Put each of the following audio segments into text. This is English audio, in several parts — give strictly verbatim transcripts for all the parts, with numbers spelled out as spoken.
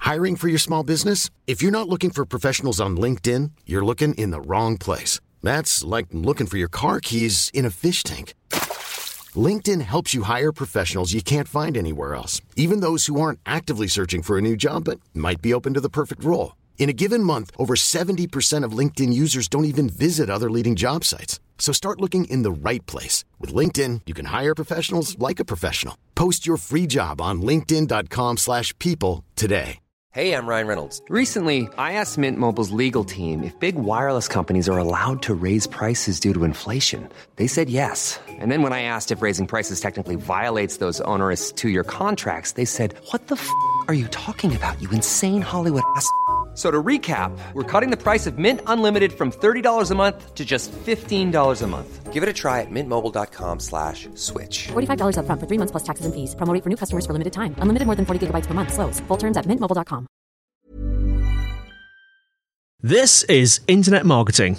Hiring for your small business? If you're not looking for professionals on LinkedIn, you're looking in the wrong place. That's like looking for your car keys in a fish tank. LinkedIn helps you hire professionals you can't find anywhere else, even those who aren't actively searching for a new job but might be open to the perfect role. In a given month, over seventy percent of LinkedIn users don't even visit other leading job sites. So start looking in the right place. With LinkedIn, you can hire professionals like a professional. Post your free job on linkedin.com slash people today. Hey, I'm Ryan Reynolds. Recently, I asked Mint Mobile's legal team if big wireless companies are allowed to raise prices due to inflation. They said yes. And then when I asked if raising prices technically violates those onerous two-year contracts, they said, what the f*** are you talking about, you insane Hollywood ass f- So to recap, we're cutting the price of Mint Unlimited from thirty dollars a month to just fifteen dollars a month. Give it a try at mintmobile.com slash switch. forty-five dollars up front for three months plus taxes and fees. Promo rate for new customers for limited time. Unlimited more than forty gigabytes per month. Slows full terms at mint mobile dot com. This is Internet Marketing.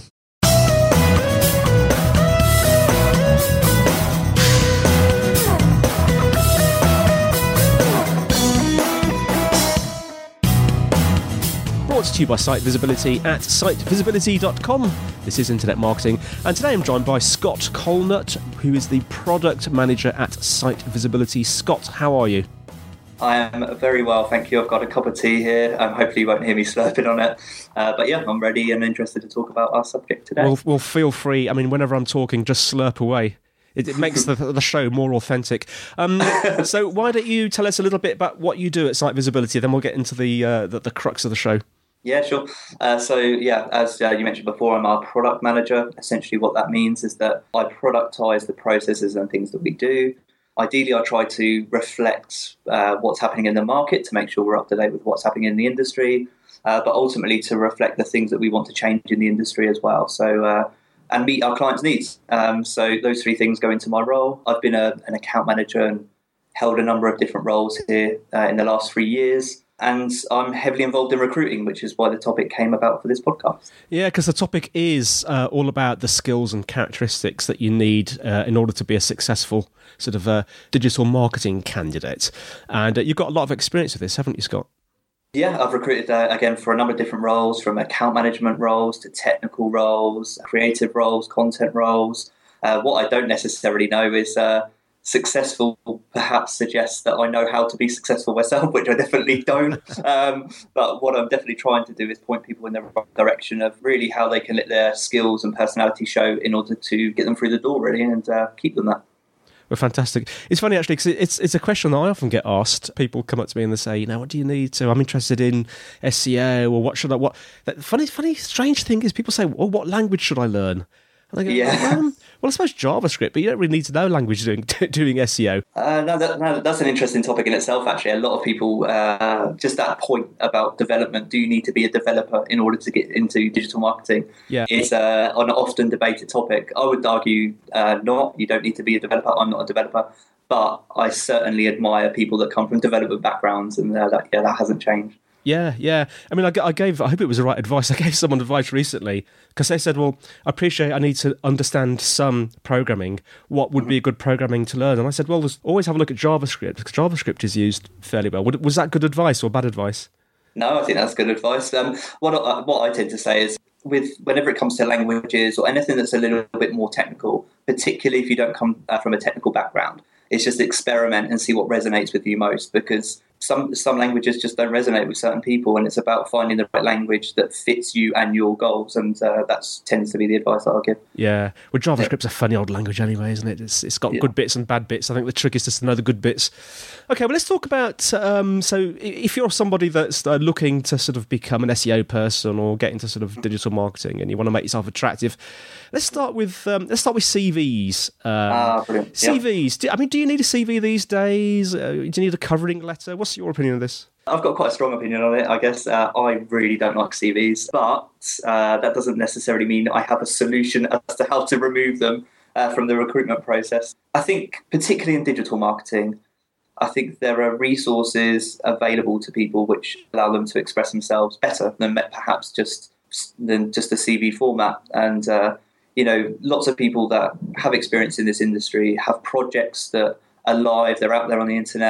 Brought to you by Site Visibility at site visibility dot com. This is Internet Marketing, and today I'm joined by Scott Colnut, who is the Product Manager at Site Visibility. Scott, how are you? I am very well, thank you. I've got a cup of tea here. Um, hopefully you won't hear me slurping on it. Uh, but yeah, I'm ready and interested to talk about our subject today. Well, well feel free. I mean, whenever I'm talking, just slurp away. It, it makes the, the show more authentic. Um, so why don't you tell us a little bit about what you do at Site Visibility, then we'll get into the, uh, the, the crux of the show. Yeah, sure. Uh, so, yeah, as uh, you mentioned before, I'm our product manager. Essentially what that means is that I productize the processes and things that we do. Ideally, I try to reflect uh, what's happening in the market to make sure we're up to date with what's happening in the industry, uh, but ultimately to reflect the things that we want to change in the industry as well. So, uh, and meet our clients' needs. Um, so those three things go into my role. I've been a, an account manager and held a number of different roles here uh, in the last three years. And I'm heavily involved in recruiting, which is why the topic came about for this podcast. Yeah, because the topic is uh, all about the skills and characteristics that you need uh, in order to be a successful sort of uh, digital marketing candidate. And uh, you've got a lot of experience with this, haven't you, Scott? Yeah, I've recruited, uh, again, for a number of different roles, from account management roles to technical roles, creative roles, content roles. Uh, what I don't necessarily know is... Uh, Successful perhaps suggests that I know how to be successful myself, which I definitely don't. Um, but what I'm definitely trying to do is point people in the right direction of really how they can let their skills and personality show in order to get them through the door, really, and uh, keep them there. Well, fantastic. It's funny, actually, because it's it's a question that I often get asked. People come up to me and they say, you know, what do you need to? I'm interested in S E O, or what should I, what? The funny, funny, strange thing is people say, well, what language should I learn? And I go, yeah. um, well, I suppose JavaScript, but you don't really need to know language doing doing S E O. Uh, no, that, no, that's an interesting topic in itself, actually. A lot of people, uh, just that point about development, do you need to be a developer in order to get into digital marketing? Yeah. It's uh, an often debated topic. I would argue uh, not. You don't need to be a developer. I'm not a developer. But I certainly admire people that come from development backgrounds, and uh, that, yeah, that hasn't changed. Yeah, yeah. I mean, I, I gave, I hope it was the right advice. I gave someone advice recently because they said, well, I appreciate I need to understand some programming. What would be a good programming to learn? And I said, well, always have a look at JavaScript because JavaScript is used fairly well. Was that good advice or bad advice? No, I think that's good advice. Um, what, I, what I tend to say is, with whenever it comes to languages or anything that's a little bit more technical, particularly if you don't come uh, from a technical background, it's just experiment and see what resonates with you most, because some some languages just don't resonate with certain people, and it's about finding the right language that fits you and your goals, and uh, that tends to be the advice that I'll give. Yeah, well, JavaScript's yeah. a funny old language anyway, isn't it? It's It's got yeah. good bits and bad bits. I think the trick is just to know the good bits. Okay, well, let's talk about, um, so if you're somebody that's uh, looking to sort of become an S E O person or get into sort of digital marketing and you want to make yourself attractive, let's start with um, let's start with C Vs. Um, ah, brilliant. C Vs. Do, I mean, do you need a C V these days? Uh, do you need a covering letter? What's your opinion of this? I've got quite a strong opinion on it, I guess. Uh, I really don't like C Vs, but uh, that doesn't necessarily mean I have a solution as to how to remove them uh, from the recruitment process. I think, particularly in digital marketing, I think there are resources available to people which allow them to express themselves better than perhaps just than just a C V format. And, uh, you know, lots of people that have experience in this industry have projects that are live, they're out there on the internet.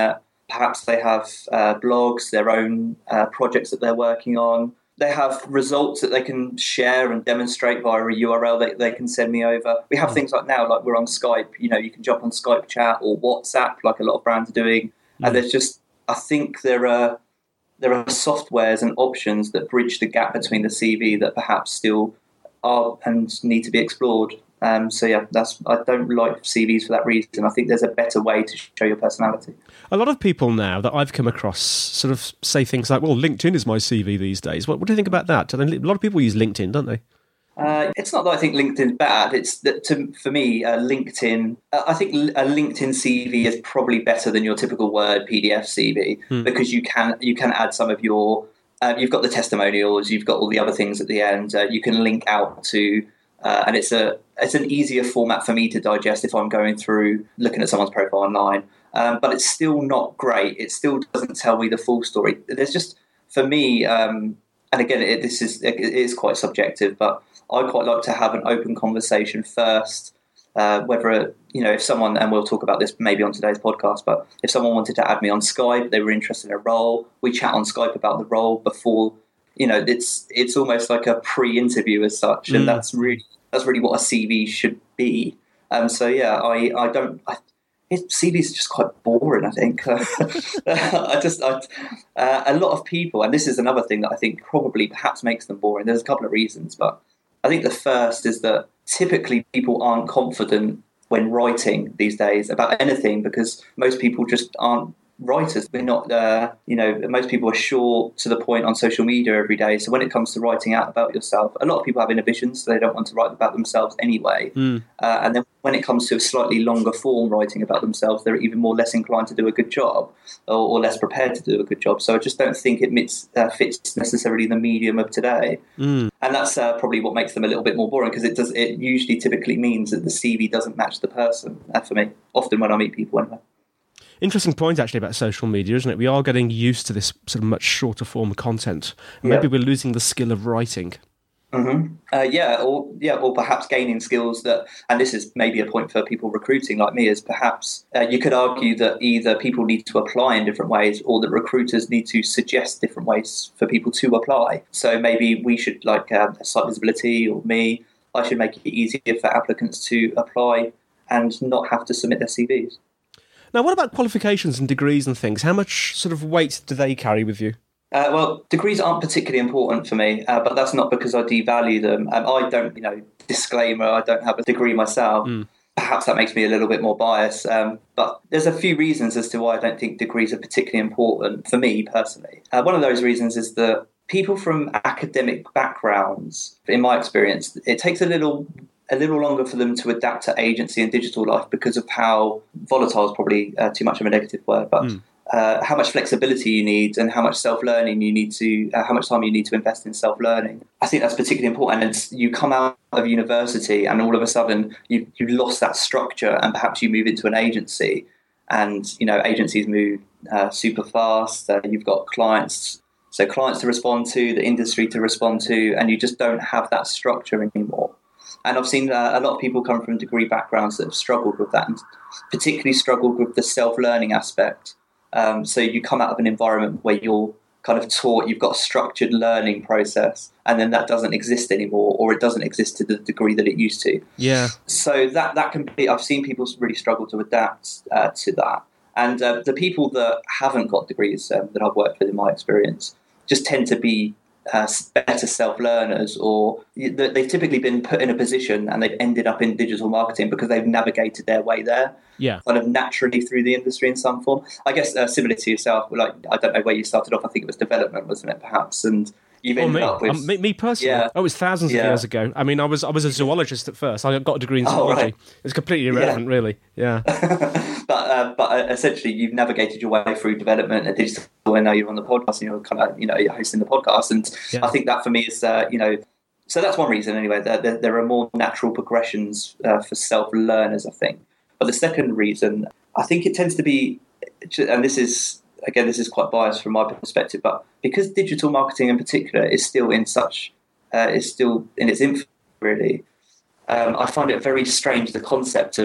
Perhaps they have uh, blogs, their own uh, projects that they're working on. They have results that they can share and demonstrate via a U R L that they can send me over. We have things like now, like we're on Skype, you know, you can jump on Skype chat or WhatsApp, like a lot of brands are doing. Mm. And there's just, I think there are, there are softwares and options that bridge the gap between the C V that perhaps still are and need to be explored. Um, so yeah, that's I don't like C Vs for that reason. I think there's a better way to show your personality. A lot of people now that I've come across sort of say things like, well, LinkedIn is my C V these days. What, what do you think about that? A lot of people use LinkedIn, don't they? Uh, it's not that I think LinkedIn's bad. It's that to, for me, uh, LinkedIn, uh, I think a LinkedIn C V is probably better than your typical Word P D F C V hmm. because you can you can add some of your, uh, you've got the testimonials, you've got all the other things at the end. Uh, you can link out to, uh, and it's a it's an easier format for me to digest if I'm going through looking at someone's profile online. Um, but it's still not great. It still doesn't tell me the full story. There's just, for me, um, and again, it, this is it is quite subjective, but I quite like to have an open conversation first. Uh, whether, you know, if someone, and we'll talk about this maybe on today's podcast, but if someone wanted to add me on Skype, they were interested in a role, we chat on Skype about the role before, you know, it's it's almost like a pre-interview as such, and mm. that's really that's really what a C V should be. Um, so yeah, I I don't. I, His C V is just quite boring, I think. I just, I, uh, a lot of people, and this is another thing that I think probably perhaps makes them boring. There's a couple of reasons, but I think the first is that typically people aren't confident when writing these days about anything because most people just aren't writers. We're not, uh, you know, most people are short to the point on social media every day. So when it comes to writing out about yourself, a lot of people have inhibitions, so they don't want to write about themselves anyway. Mm. Uh, and then when it comes to a slightly longer form writing about themselves, they're even more less inclined to do a good job or, or less prepared to do a good job. So I just don't think it fits, uh, fits necessarily the medium of today. Mm. And that's uh, probably what makes them a little bit more boring because it does. It usually typically means that the C V doesn't match the person, uh, for me, often when I meet people anyway. Interesting point, actually, about social media, isn't it? We are getting used to this sort of much shorter form of content. Maybe yeah. we're losing the skill of writing. Mm-hmm. Uh, yeah, or yeah, or perhaps gaining skills that, and this is maybe a point for people recruiting like me, is perhaps uh, you could argue that either people need to apply in different ways or that recruiters need to suggest different ways for people to apply. So maybe we should, like uh, Site Visibility or me, I should make it easier for applicants to apply and not have to submit their C Vs. Now, what about qualifications and degrees and things? How much sort of weight do they carry with you? Uh, well, degrees aren't particularly important for me, uh, but that's not because I devalue them. Um, I don't, you know, disclaimer, I don't have a degree myself. Mm. Perhaps that makes me a little bit more biased. Um, but there's a few reasons as to why I don't think degrees are particularly important for me personally. Uh, one of those reasons is that people from academic backgrounds, in my experience, it takes a little... a little longer for them to adapt to agency and digital life because of how volatile is probably uh, too much of a negative word, but mm. uh, how much flexibility you need and how much self-learning you need to, uh, how much time you need to invest in self-learning. I think that's particularly important. And it's, you come out of university and all of a sudden you, you've lost that structure and perhaps you move into an agency and, you know, agencies move uh, super fast. Uh, you've got clients, so clients to respond to, the industry to respond to, and you just don't have that structure anymore. And I've seen uh, a lot of people come from degree backgrounds that have struggled with that and particularly struggled with the self-learning aspect. Um, so you come out of an environment where you're kind of taught, you've got a structured learning process, and then that doesn't exist anymore, or it doesn't exist to the degree that it used to. Yeah. So that, that can be, I've seen people really struggle to adapt uh, to that. And uh, the people that haven't got degrees um, that I've worked with in my experience just tend to be Uh, better self-learners, or they've typically been put in a position and they've ended up in digital marketing because they've navigated their way there, yeah, kind of naturally through the industry in some form. I guess uh, similar to yourself, like I don't know where you started off. I think it was development, wasn't it? Perhaps, and you've oh, ended me. up with um, me, me personally. Yeah. Oh, it was thousands yeah. of years ago. I mean, I was I was a zoologist at first. I got a degree in zoology. Oh, right. It's completely irrelevant, yeah. really. Yeah. but uh, but uh, essentially, you've navigated your way through development and digital. And now you're on the podcast, and you're kind of you know you're hosting the podcast, and yeah. I think that for me is uh, you know. So that's one reason, anyway. That there, there are more natural progressions uh, for self-learners, I think. But the second reason, I think it tends to be, and this is, again, this is quite biased from my perspective, but because digital marketing in particular is still in such, uh, is still in its infancy, really, um, I find it very strange, the concept of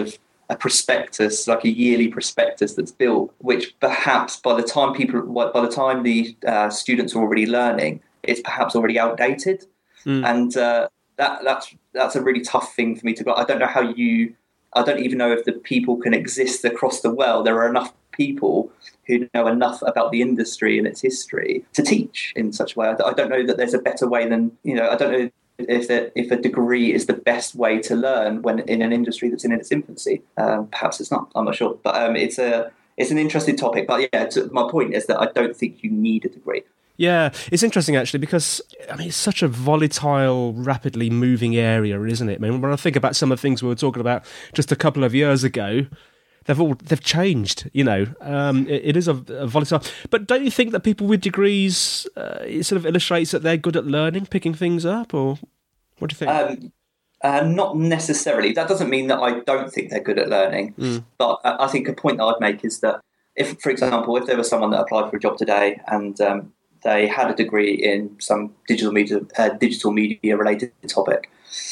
a prospectus, like a yearly prospectus that's built, which perhaps by the time people, by the time the uh, students are already learning, it's perhaps already outdated. Mm. And uh, that that's that's a really tough thing for me to go. I don't know how you, I don't even know if the people can exist across the world. There are enough people who know enough about the industry and its history to teach in such a way. I don't know that there's a better way than, you know, I don't know if that if a degree is the best way to learn when in an industry that's in its infancy. Um, perhaps it's not. I'm not sure, but um, it's a it's an interesting topic. But yeah, to, my point is that I don't think you need a degree. Yeah, it's interesting actually because I mean it's such a volatile, rapidly moving area, isn't it? I mean, when I think about some of the things we were talking about just a couple of years ago, they've all they've changed. You know, um, it, it is a, a volatile. But don't you think that people with degrees uh, it sort of illustrates that they're good at learning, picking things up, or what do you think? Um, uh, not necessarily. That doesn't mean that I don't think they're good at learning. Mm. But I think a point that I'd make is that if, for example, if there was someone that applied for a job today and um, they had a degree in some digital media, uh, digital media related topic,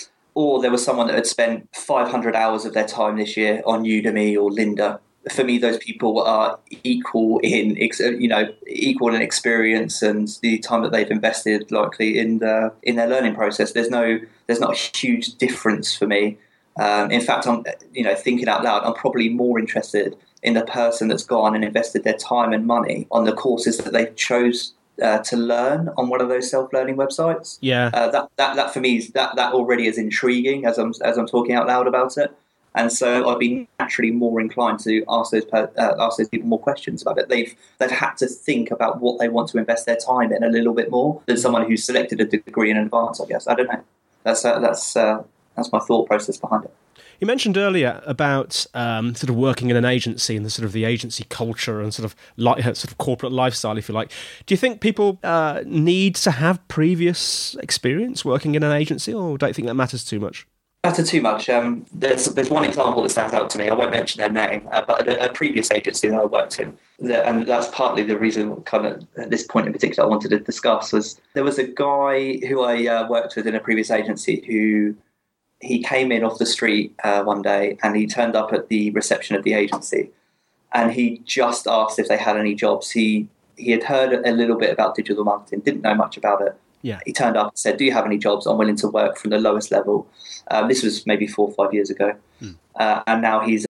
or there was someone that had spent five hundred hours of their time this year on Udemy or Lynda. For me, those people are equal in, you know, equal in experience and the time that they've invested, likely in the in their learning process. There's no, there's not a huge difference for me. Um, in fact, I'm, you know, thinking out loud, I'm probably more interested in the person that's gone and invested their time and money on the courses that they chose uh, to learn on one of those self-learning websites. Yeah, uh, that that that for me is that that already is intriguing as I'm as I'm talking out loud about it. And so I'd be naturally more inclined to ask those uh, ask those people more questions about it. They've they've had to think about what they want to invest their time in a little bit more than someone who's selected a degree in advance. I guess I don't know. That's uh, that's uh, that's my thought process behind it. You mentioned earlier about um, sort of working in an agency and the sort of the agency culture and sort of li- sort of corporate lifestyle, if you like. Do you think people uh, need to have previous experience working in an agency, or don't you think that matters too much? Matter too much. Um, there's there's one example that stands out to me. I won't mention their name, uh, but a, a previous agency that I worked in, that, and that's partly the reason, kind of at this point in particular, I wanted to discuss was there was a guy who I uh, worked with in a previous agency who he came in off the street uh, one day and he turned up at the reception of the agency, and he just asked if they had any jobs. He he had heard a little bit about digital marketing, didn't know much about it. Yeah. He turned up and said, "Do you have any jobs? I'm willing to work from the lowest level." Um, this was maybe four or five years ago. Mm. Uh, and now he's...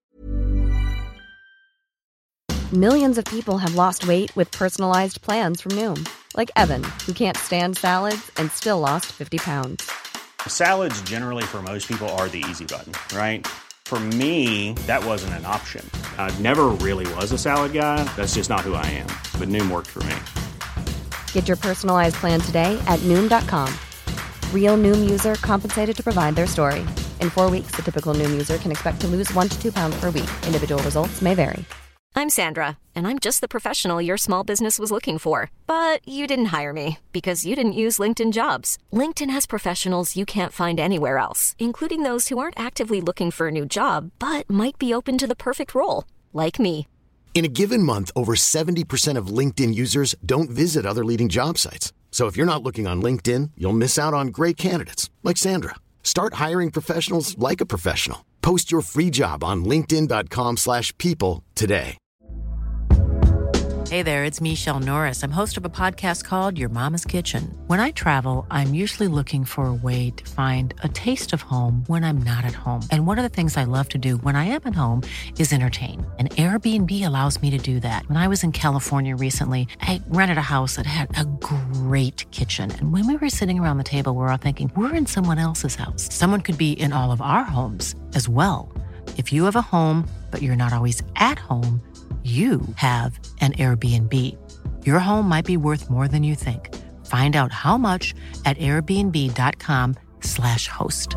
Millions of people have lost weight with personalized plans from Noom. Like Evan, who can't stand salads and still lost fifty pounds. Salads generally for most people are the easy button, right? For me, that wasn't an option. I never really was a salad guy. That's just not who I am. But Noom worked for me. Get your personalized plan today at Noom dot com. Real Noom user compensated to provide their story. In four weeks, the typical Noom user can expect to lose one to two pounds per week. Individual results may vary. I'm Sandra, and I'm just the professional your small business was looking for. But you didn't hire me because you didn't use LinkedIn Jobs. LinkedIn has professionals you can't find anywhere else, including those who aren't actively looking for a new job, but might be open to the perfect role, like me. In a given month, over seventy percent of LinkedIn users don't visit other leading job sites. So if you're not looking on LinkedIn, you'll miss out on great candidates like Sandra. Start hiring professionals like a professional. Post your free job on linkedin dot com slash people today. Hey there, it's Michelle Norris. I'm host of a podcast called Your Mama's Kitchen. When I travel, I'm usually looking for a way to find a taste of home when I'm not at home. And one of the things I love to do when I am at home is entertain. And Airbnb allows me to do that. When I was in California recently, I rented a house that had a great kitchen. And when we were sitting around the table, we were all thinking, we're in someone else's house. Someone could be in all of our homes as well. If you have a home, but you're not always at home, you have an Airbnb. Your home might be worth more than you think. Find out how much at airbnb dot com slash host.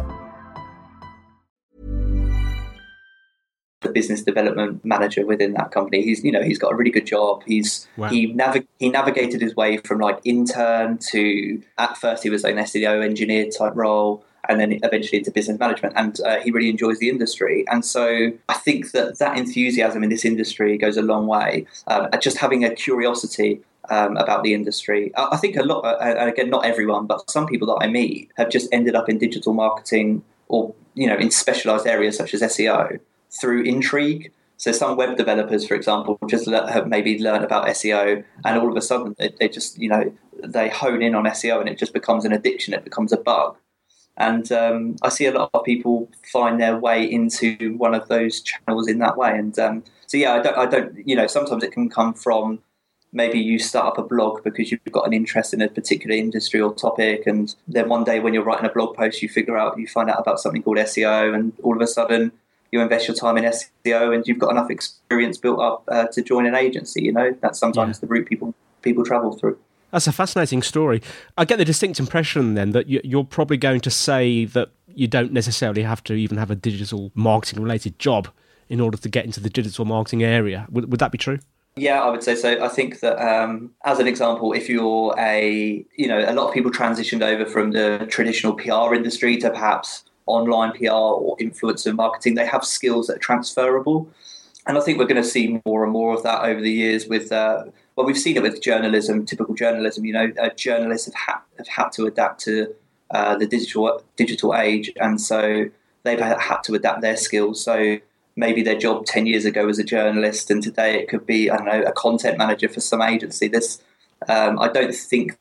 The business development manager within that company, he's you know he's got a really good job. He's wow. he navig- he navigated his way from like intern to, at first he was like an S E O engineer type role, and then eventually into business management. And uh, he really enjoys the industry. And so I think that that enthusiasm in this industry goes a long way. Um, just having a curiosity um, about the industry. I, I think a lot, uh, and again, not everyone, but some people that I meet have just ended up in digital marketing or, you know, in specialized areas such as S E O through intrigue. So some web developers, for example, just le- have maybe learned about S E O, and all of a sudden they, they just, you know, they hone in on S E O, and it just becomes an addiction. It becomes a bug. And um, I see a lot of people find their way into one of those channels in that way. And um, so, yeah, I don't, I don't, you know, sometimes it can come from maybe you start up a blog because you've got an interest in a particular industry or topic. And then one day when you're writing a blog post, you figure out, you find out about something called S E O, and all of a sudden you invest your time in S E O and you've got enough experience built up uh, to join an agency. You know, that's sometimes yeah. the route people people travel through. That's a fascinating story. I get the distinct impression then that you're probably going to say that you don't necessarily have to even have a digital marketing related job in order to get into the digital marketing area. Would, would that be true? Yeah, I would say so. I think that um, as an example, if you're a, you know, a lot of people transitioned over from the traditional P R industry to perhaps online P R or influencer marketing. They have skills that are transferable. And I think we're going to see more and more of that over the years with, uh, well, we've seen it with journalism, typical journalism. You know, uh, journalists have, ha- have had to adapt to uh, the digital digital age. And so they've had to adapt their skills. So maybe their job ten years ago was a journalist, and today it could be, I don't know, a content manager for some agency. This, um, I don't think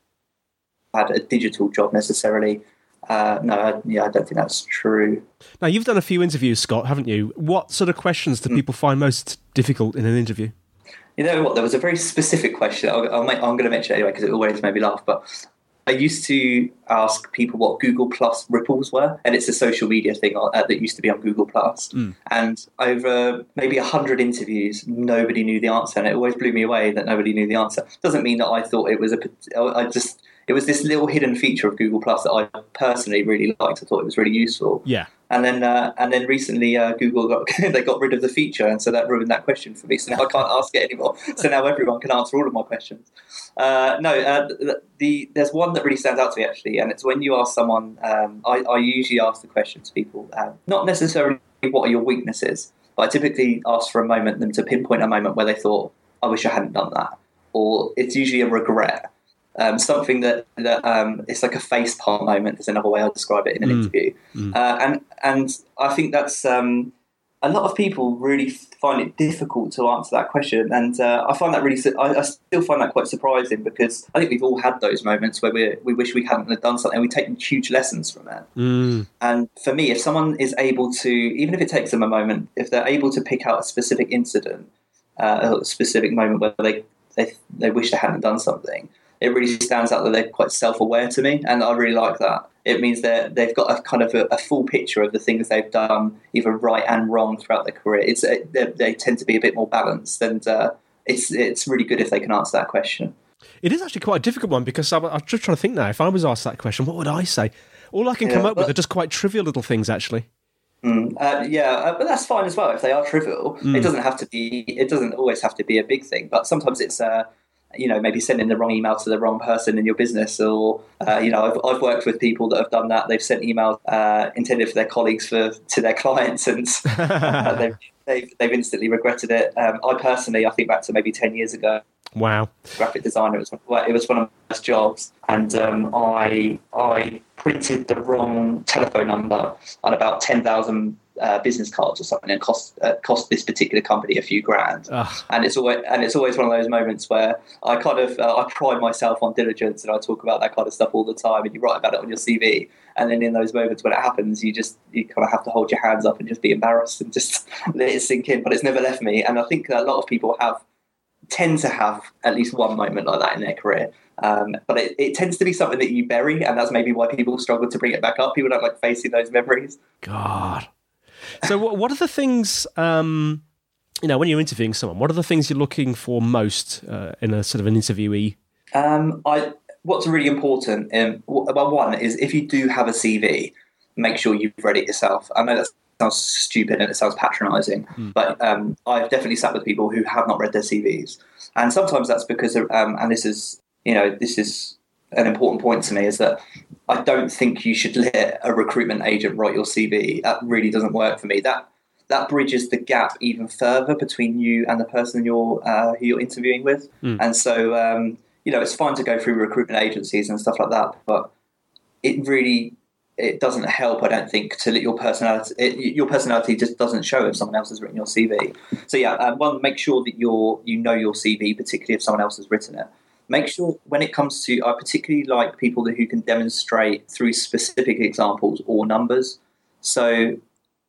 had a digital job necessarily. Uh, no, I, yeah, I don't think that's true. Now, you've done a few interviews, Scott, haven't you? What sort of questions do mm. people find most difficult in an interview? You know what? There was a very specific question. I'll, I'll make, I'm going to mention it anyway because it always made me laugh. But I used to ask people what Google Plus ripples were, and it's a social media thing uh, that used to be on Google Plus. Mm. And over maybe a hundred interviews, nobody knew the answer, and it always blew me away that nobody knew the answer. Doesn't mean that I thought it was a. I just. It was this little hidden feature of Google Plus that I personally really liked. I thought it was really useful. Yeah. And then, uh, and then recently, uh, Google got they got rid of the feature, and so that ruined that question for me. So now I can't ask it anymore. So now everyone can answer all of my questions. Uh, no, uh, the, the there's one that really stands out to me actually, and it's when you ask someone. Um, I, I usually ask the question to people, um, not necessarily what are your weaknesses, but I typically ask for a moment them to pinpoint a moment where they thought, I wish I hadn't done that, or it's usually a regret. Um, something that, that um, it's like a facepalm moment is another way I'll describe it in an mm. interview. Mm. Uh, and and I think that's um, a lot of people really find it difficult to answer that question. And uh, I find that really, I, I still find that quite surprising because I think we've all had those moments where we we wish we hadn't have done something. We've taken huge lessons from it. Mm. And for me, if someone is able to, even if it takes them a moment, if they're able to pick out a specific incident, uh, a specific moment where they, they, they wish they hadn't done something, it really stands out that they're quite self-aware to me, and I really like that. It means that they've got a kind of a, a full picture of the things they've done, either right and wrong throughout their career. It's they, they tend to be a bit more balanced, and uh, it's it's really good if they can answer that question. It is actually quite a difficult one because I'm, I'm just trying to think now. If I was asked that question, what would I say? All I can yeah, come up but, with are just quite trivial little things, actually. Mm, uh, yeah, uh, but that's fine as well if they are trivial. Mm. It doesn't have to be. It doesn't always have to be a big thing, but sometimes it's. Uh, you know, maybe sending the wrong email to the wrong person in your business, or uh, you know, I've, I've worked with people that have done that. They've sent emails uh, intended for their colleagues for to their clients, and uh, they've, they've they've instantly regretted it. Um, I personally, I think back to maybe ten years ago. Wow, graphic designer. It was it was one of my first jobs, and um, I I printed the wrong telephone number on about ten thousand. Uh, business cards or something, and cost uh, cost this particular company a few grand. Ugh. And it's always and it's always one of those moments where I kind of uh, I pride myself on diligence, and I talk about that kind of stuff all the time. And you write about it on your C V, and then in those moments when it happens, you just you kind of have to hold your hands up and just be embarrassed and just let it sink in. But it's never left me, and I think that a lot of people have tend to have at least one moment like that in their career. Um, but it, it tends to be something that you bury, and that's maybe why people struggle to bring it back up. People don't like facing those memories. God. So what are the things, um, you know, when you're interviewing someone, what are the things you're looking for most uh, in a sort of an interviewee? Um, I, what's really important, um, well, one is if you do have a C V, make sure you've read it yourself. I know that sounds stupid and it sounds patronising, mm. but um, I've definitely sat with people who have not read their C Vs. And sometimes that's because, of, um, and this is, you know, this is an important point to me, is that I don't think you should let a recruitment agent write your C V. That really doesn't work for me. That that bridges the gap even further between you and the person you're uh, who you're interviewing with. Mm. And so, um, you know, it's fine to go through recruitment agencies and stuff like that, but it really it doesn't help, I don't think, to let your personality, it, your personality just doesn't show if someone else has written your C V. So yeah, um, one, make sure that you're, you know your C V, particularly if someone else has written it. Make sure when it comes to, I particularly like people who can demonstrate through specific examples or numbers. So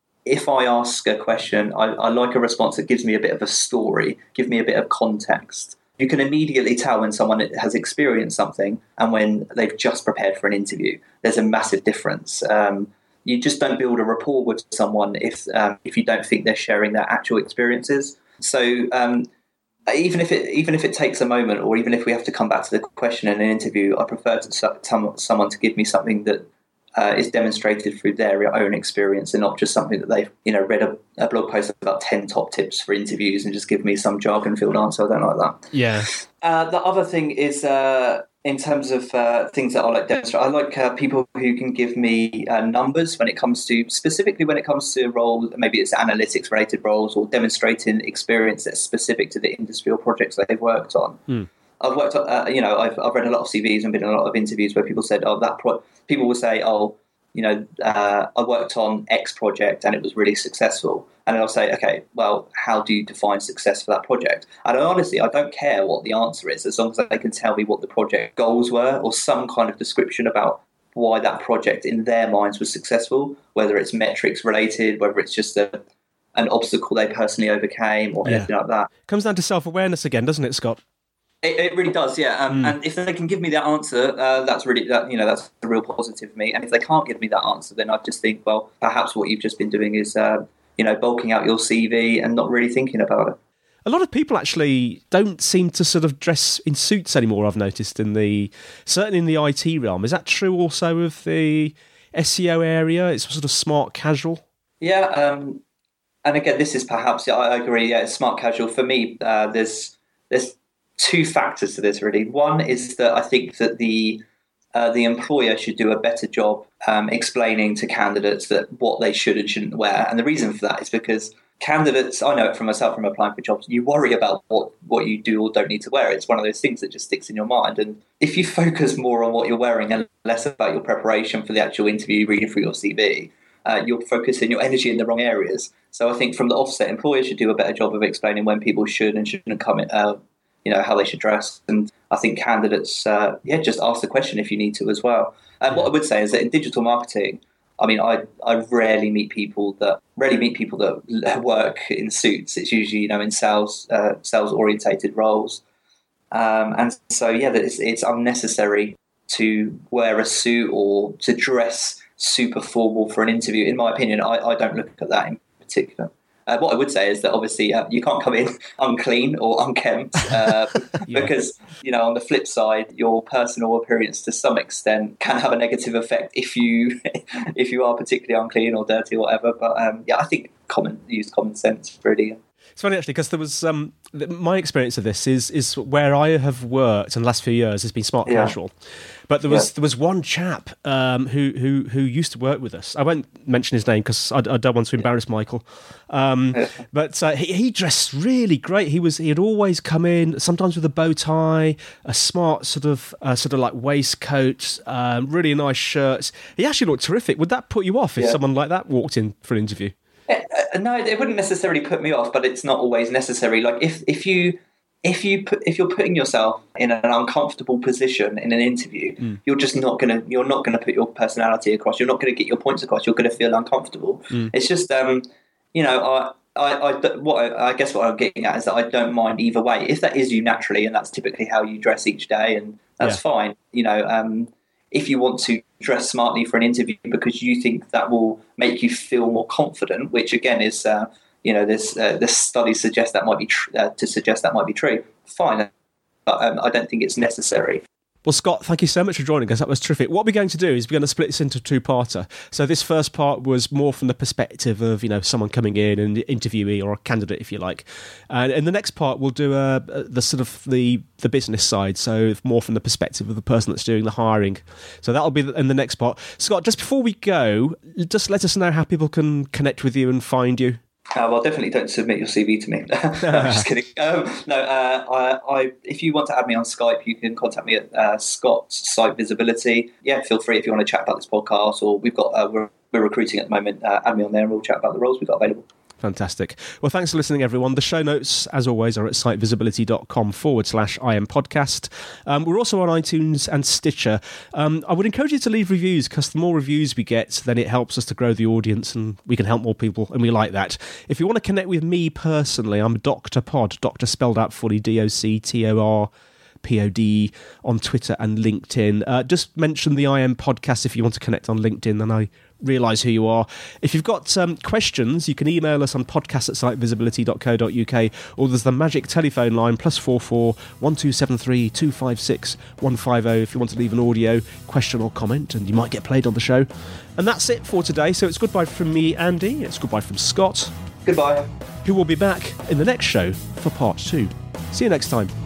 if I ask a question, I, I like a response that gives me a bit of a story, give me a bit of context. You can immediately tell when someone has experienced something and when they've just prepared for an interview. There's a massive difference. Um, you just don't build a rapport with someone if um, if you don't think they're sharing their actual experiences. So um, even if it even if it takes a moment, or even if we have to come back to the question in an interview, I prefer to some, someone to give me something that Uh, is demonstrated through their own experience and not just something that they've, you know, read a, a blog post about ten top tips for interviews and just give me some jargon-filled answer. I don't like that. Yeah. Uh, the other thing is uh, in terms of uh, things that I like to demonstrate, I like uh, people who can give me uh, numbers when it comes to, specifically when it comes to roles, maybe it's analytics-related roles or demonstrating experience that's specific to the industry or projects that they've worked on. Mm. I've worked, uh, you know, I've, I've read a lot of C Vs and been in a lot of interviews where people said, oh, that pro-, people will say, oh, you know, uh, I worked on X project and it was really successful. And then I'll say, okay, well, how do you define success for that project? And honestly, I don't care what the answer is, as long as they can tell me what the project goals were or some kind of description about why that project in their minds was successful, whether it's metrics related, whether it's just a, an obstacle they personally overcame or anything yeah. like that. Comes down to self-awareness again, doesn't it, Scott? It, it really does, yeah. Um, mm. And if they can give me that answer, uh, that's really, that, you know, that's a real positive for me. And if they can't give me that answer, then I just think, well, perhaps what you've just been doing is, uh, you know, bulking out your C V and not really thinking about it. A lot of people actually don't seem to sort of dress in suits anymore, I've noticed, in the certainly in the I T realm. Is that true also of the S E O area? It's sort of smart casual? Yeah, um, and again, this is perhaps, yeah, I agree, yeah, it's smart casual. For me, uh, there's there's two factors to this, really. One is that I think that the uh, the employer should do a better job um, explaining to candidates that what they should and shouldn't wear. And the reason for that is because candidates, I know it from myself from applying for jobs, you worry about what, what you do or don't need to wear. It's one of those things that just sticks in your mind. And if you focus more on what you're wearing and less about your preparation for the actual interview, reading through your C V, uh, you're focusing your energy in the wrong areas. So I think from the offset, employers should do a better job of explaining when people should and shouldn't come in, uh, you know, how they should dress. And I think candidates, uh, yeah, just ask the question if you need to as well. And what I would say is that in digital marketing, I mean, I I rarely meet people that rarely meet people that work in suits. It's usually, you know, in sales uh, sales orientated roles, um, and so yeah, that it's, it's unnecessary to wear a suit or to dress super formal for an interview. In my opinion, I, I don't look at that in particular. Uh, what I would say is that obviously uh, you can't come in unclean or unkempt uh, yeah. because, you know, on the flip side, your personal appearance to some extent can have a negative effect if you if you are particularly unclean or dirty or whatever. But um, yeah, I think common use common sense really. It's funny actually because there was um, my experience of this is is where I have worked in the last few years has been smart yeah. casual, but there was yeah. there was one chap um, who who who used to work with us. I won't mention his name because I, I don't want to embarrass yeah. Michael, um, yeah. but uh, he, he dressed really great. He was he had always come in sometimes with a bow tie, a smart sort of uh, sort of like waistcoat, um, really nice shirts. He actually looked terrific. Would that put you off if yeah. someone like that walked in for an interview? Uh, no, it wouldn't necessarily put me off, but it's not always necessary. Like if, if you if you put if you're putting yourself in an uncomfortable position in an interview, mm. you're just not gonna you're not gonna put your personality across. You're not gonna get your points across. You're gonna feel uncomfortable. Mm. It's just um, you know, I, I, I what I, I guess what I'm getting at is that I don't mind either way. If that is you naturally, and that's typically how you dress each day, and that's yeah. fine. You know, um, if you want to dress smartly for an interview because you think that will make you feel more confident, which again is, uh, you know, this uh, this study suggests that might be tr- uh, to suggest that might be true. Fine, but um, I don't think it's necessary. Well, Scott, thank you so much for joining us. That was terrific. What we're going to do is we're going to split this into a two-parter. So this first part was more from the perspective of, you know, someone coming in, an interviewee or a candidate, if you like. And in the next part, we'll do a, a, the sort of the, the business side, so more from the perspective of the person that's doing the hiring. So that'll be in the next part. Scott, just before we go, just let us know how people can connect with you and find you. Uh, well, definitely don't submit your C V to me. No, I'm just kidding. Um, no, uh, I, I, if you want to add me on Skype, you can contact me at uh, Scott Site Visibility. Yeah, feel free if you want to chat about this podcast, or we've got uh, we're, we're recruiting at the moment. Uh, add me on there, and we'll chat about the roles we've got available. Fantastic. Well, thanks for listening, everyone. The show notes, as always, are at sitevisibility.com forward slash IM podcast. Um, we're also on iTunes and Stitcher. Um, I would encourage you to leave reviews, because the more reviews we get, then it helps us to grow the audience and we can help more people, and we like that. If you want to connect with me personally, I'm Doctor Pod, Doctor spelled out fully, D O C T O R P O D, on Twitter and LinkedIn. Uh, just mention the I M podcast if you want to connect on LinkedIn, and I realise who you are. If you've got um, questions, you can email us on podcast at sitevisibility dot co dot uk, or there's the magic telephone line, plus four four one two seven three two five six one five zero, if you want to leave an audio question or comment, and you might get played on the show. And that's it for today. So it's goodbye from me, Andy. It's goodbye from Scott. Goodbye. Who will be back in the next show for part two. See you next time.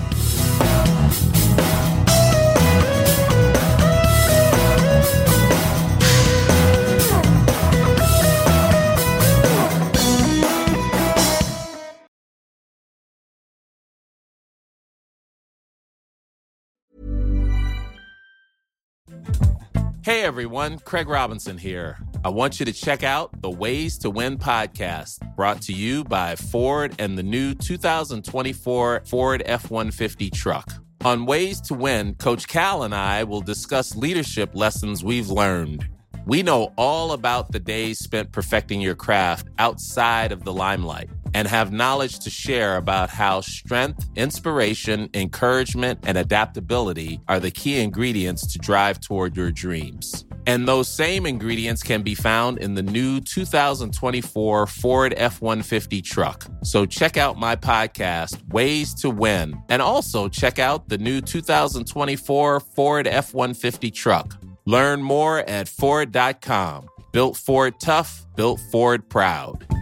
Hey everyone, Craig Robinson here. I want you to check out the Ways to Win podcast, brought to you by Ford and the new two thousand twenty-four Ford F one fifty truck. On Ways to Win, Coach Cal and I will discuss leadership lessons we've learned. We know all about the days spent perfecting your craft outside of the limelight, and have knowledge to share about how strength, inspiration, encouragement, and adaptability are the key ingredients to drive toward your dreams. And those same ingredients can be found in the new two thousand twenty-four Ford F one fifty truck. So check out my podcast, Ways to Win, and also check out the new two thousand twenty-four Ford F one fifty truck. Learn more at Ford dot com. Built Ford tough, built Ford proud.